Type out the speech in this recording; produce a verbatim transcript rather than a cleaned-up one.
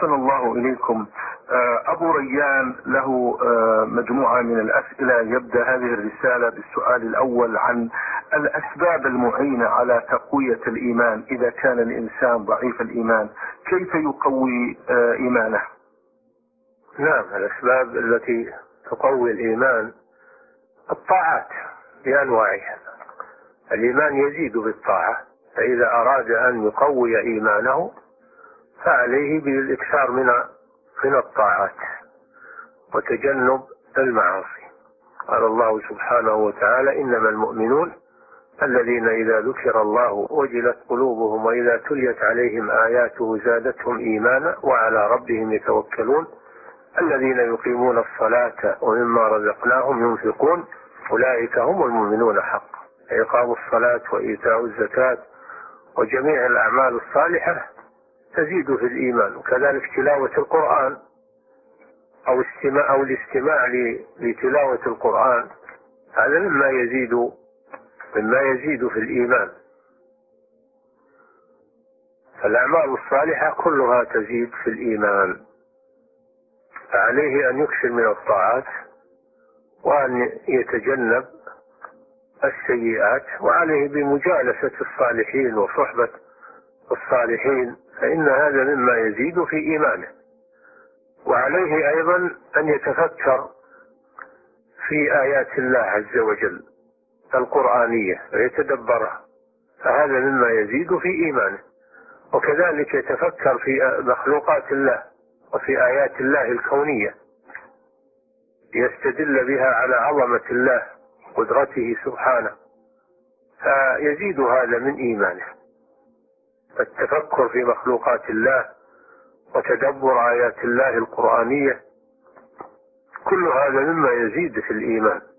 أحسن الله إليكم. أبو ريان له مجموعة من الأسئلة. يبدأ هذه الرسالة بالسؤال الأول عن الأسباب المعينة على تقوية الإيمان. إذا كان الإنسان ضعيف الإيمان كيف يقوي إيمانه؟ نعم، الأسباب التي تقوي الإيمان الطاعات بأنواعها. الإيمان يزيد بالطاعة، فإذا أراد أن يقوي إيمانه فعليه بالإكثار من من الطاعات وتجنب المعاصي. قال الله سبحانه وتعالى: إنما المؤمنون الذين إذا ذكر الله وجلت قلوبهم وإذا تليت عليهم آياته زادتهم إيمانا وعلى ربهم يتوكلون الذين يقيمون الصلاة ومما رزقناهم ينفقون أولئك هم المؤمنون حقا. إقام الصلاة وإيتاء الزكاة وجميع الأعمال الصالحة تزيد في الإيمان. وكذلك تلاوة القرآن أو استماع أو الاستماع لتلاوة القرآن، هذا مما يزيد مما يزيد في الإيمان. فالأعمال الصالحة كلها تزيد في الإيمان، فعليه أن يكثر من الطاعات وأن يتجنب السيئات، وعليه بمجالسة الصالحين وصحبة الصالحين، فإن هذا مما يزيد في إيمانه. وعليه أيضا أن يتفكر في آيات الله عز وجل القرآنية ويتدبرها، فهذا مما يزيد في إيمانه. وكذلك يتفكر في مخلوقات الله وفي آيات الله الكونية يستدل بها على عظمة الله قدرته سبحانه، فيزيد هذا من إيمانه. التفكر في مخلوقات الله وتدبر آيات الله القرآنية كل هذا مما يزيد في الإيمان.